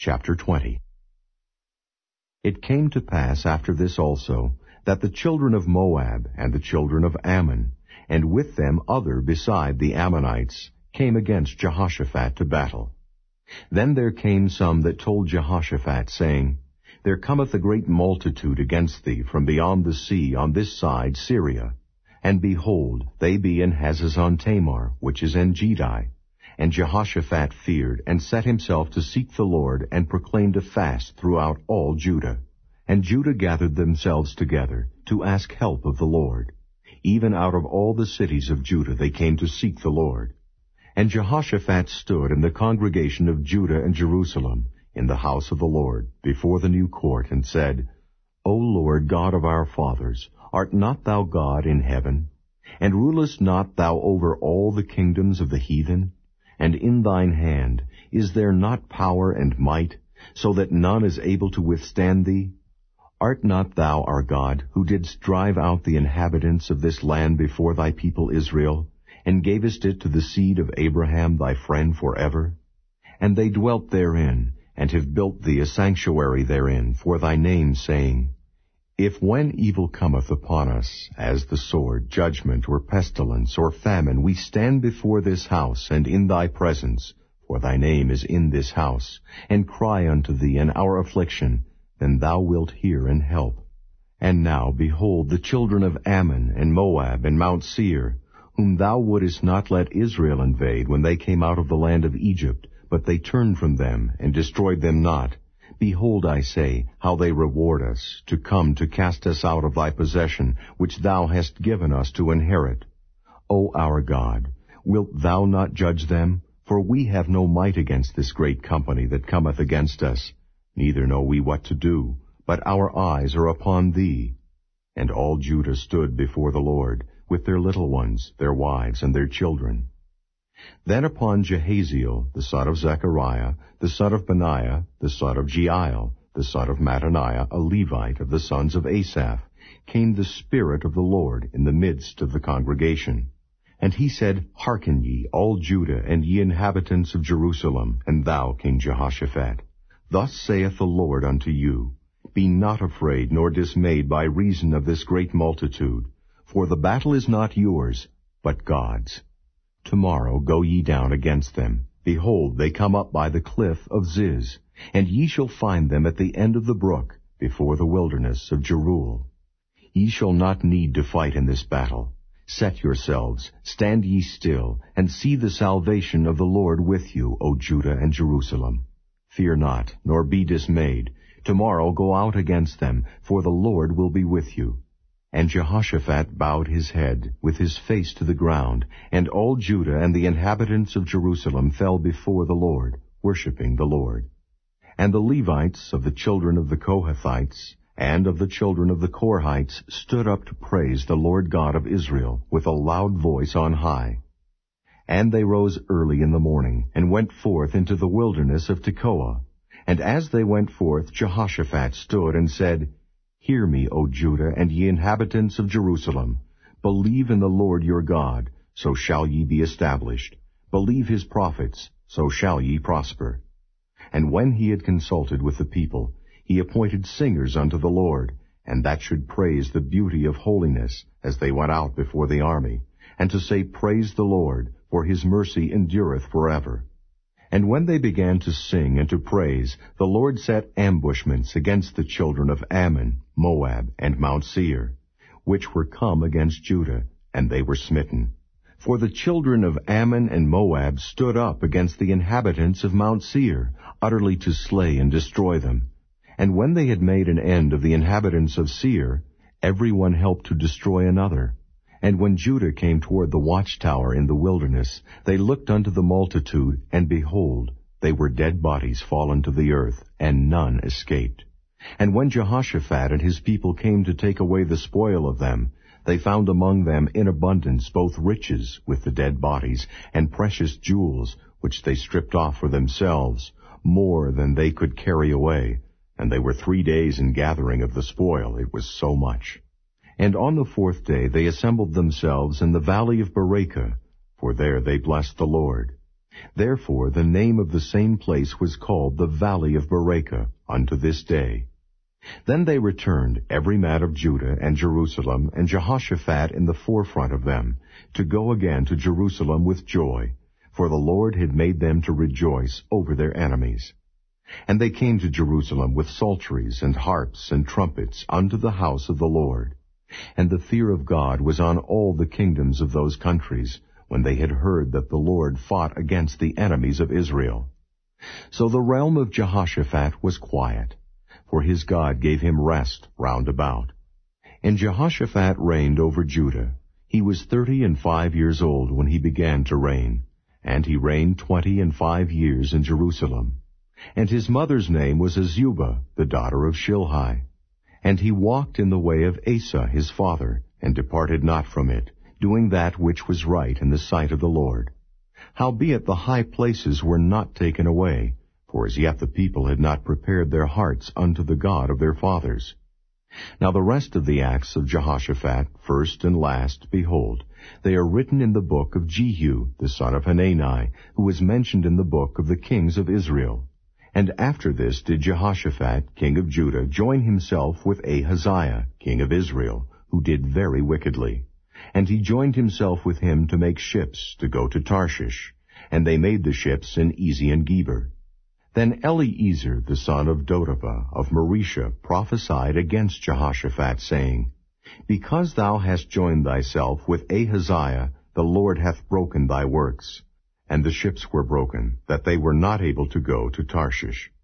Chapter 20. It came to pass after this also, that the children of Moab and the children of Ammon, and with them other beside the Ammonites, came against Jehoshaphat to battle. Then there came some that told Jehoshaphat, saying, There cometh a great multitude against thee from beyond the sea on this side Syria. And behold, they be in Hazazon-Tamar, which is En Gedi. And Jehoshaphat feared, and set himself to seek the Lord, and proclaimed a fast throughout all Judah. And Judah gathered themselves together, to ask help of the Lord. Even out of all the cities of Judah they came to seek the Lord. And Jehoshaphat stood in the congregation of Judah and Jerusalem, in the house of the Lord, before the new court, and said, O Lord God of our fathers, art not thou God in heaven? And rulest not thou over all the kingdoms of the heathen? And in thine hand is there not power and might, so that none is able to withstand thee? Art not thou our God, who didst drive out the inhabitants of this land before thy people Israel, and gavest it to the seed of Abraham thy friend forever? And they dwelt therein, and have built thee a sanctuary therein for thy name, saying, If when evil cometh upon us, as the sword, judgment, or pestilence, or famine, we stand before this house, and in thy presence, for thy name is in this house, and cry unto thee in our affliction, then thou wilt hear and help. And now, behold, the children of Ammon, and Moab, and Mount Seir, whom thou wouldest not let Israel invade when they came out of the land of Egypt, but they turned from them, and destroyed them not. Behold, I say, how they reward us, to come to cast us out of thy possession, which thou hast given us to inherit. O our God, wilt thou not judge them? For we have no might against this great company that cometh against us. Neither know we what to do, but our eyes are upon thee. And all Judah stood before the Lord, with their little ones, their wives, and their children. Then upon Jehaziel, the son of Zechariah, the son of Benaiah, the son of Jeiel, the son of Mattaniah, a Levite of the sons of Asaph, came the Spirit of the Lord in the midst of the congregation. And he said, Hearken ye, all Judah, and ye inhabitants of Jerusalem, and thou, King Jehoshaphat. Thus saith the Lord unto you, Be not afraid nor dismayed by reason of this great multitude, for the battle is not yours, but God's. Tomorrow go ye down against them. Behold, they come up by the cliff of Ziz, and ye shall find them at the end of the brook, before the wilderness of Jeruel. Ye shall not need to fight in this battle. Set yourselves, stand ye still, and see the salvation of the Lord with you, O Judah and Jerusalem. Fear not, nor be dismayed. Tomorrow go out against them, for the Lord will be with you. And Jehoshaphat bowed his head, with his face to the ground, and all Judah and the inhabitants of Jerusalem fell before the Lord, worshipping the Lord. And the Levites of the children of the Kohathites, and of the children of the Korhites, stood up to praise the Lord God of Israel, with a loud voice on high. And they rose early in the morning, and went forth into the wilderness of Tekoa. And as they went forth, Jehoshaphat stood and said, Hear me, O Judah, and ye inhabitants of Jerusalem. Believe in the Lord your God, so shall ye be established. Believe his prophets, so shall ye prosper. And when he had consulted with the people, he appointed singers unto the Lord, and that should praise the beauty of holiness, as they went out before the army, and to say, Praise the Lord, for his mercy endureth forever. And when they began to sing and to praise, the Lord set ambushments against the children of Ammon, Moab, and Mount Seir, which were come against Judah, and they were smitten. For the children of Ammon and Moab stood up against the inhabitants of Mount Seir, utterly to slay and destroy them. And when they had made an end of the inhabitants of Seir, every one helped to destroy another. And when Judah came toward the watchtower in the wilderness, they looked unto the multitude, and behold, they were dead bodies fallen to the earth, and none escaped. And when Jehoshaphat and his people came to take away the spoil of them, they found among them in abundance both riches with the dead bodies, and precious jewels, which they stripped off for themselves, more than they could carry away. And they were 3 days in gathering of the spoil, it was so much. And on the 4th day they assembled themselves in the valley of Berachah, for there they blessed the Lord. Therefore the name of the same place was called the Valley of Berachah unto this day. Then they returned, every man of Judah and Jerusalem, and Jehoshaphat in the forefront of them, to go again to Jerusalem with joy, for the Lord had made them to rejoice over their enemies. And they came to Jerusalem with psalteries and harps and trumpets unto the house of the Lord. And the fear of God was on all the kingdoms of those countries, when they had heard that the Lord fought against the enemies of Israel. So the realm of Jehoshaphat was quiet, for his God gave him rest round about. And Jehoshaphat reigned over Judah. He was 35 years old when he began to reign, and he reigned 25 years in Jerusalem. And his mother's name was Azubah, the daughter of Shilhi. And he walked in the way of Asa his father, and departed not from it, doing that which was right in the sight of the Lord. Howbeit the high places were not taken away, for as yet the people had not prepared their hearts unto the God of their fathers. Now the rest of the acts of Jehoshaphat, first and last, behold, they are written in the book of Jehu, the son of Hanani, who was mentioned in the book of the kings of Israel. And after this did Jehoshaphat, king of Judah, join himself with Ahaziah, king of Israel, who did very wickedly. And he joined himself with him to make ships to go to Tarshish, and they made the ships in Ezion-Geber. Then Eliezer the son of Dodavah of Marisha prophesied against Jehoshaphat, saying, Because thou hast joined thyself with Ahaziah, the Lord hath broken thy works. And the ships were broken, that they were not able to go to Tarshish.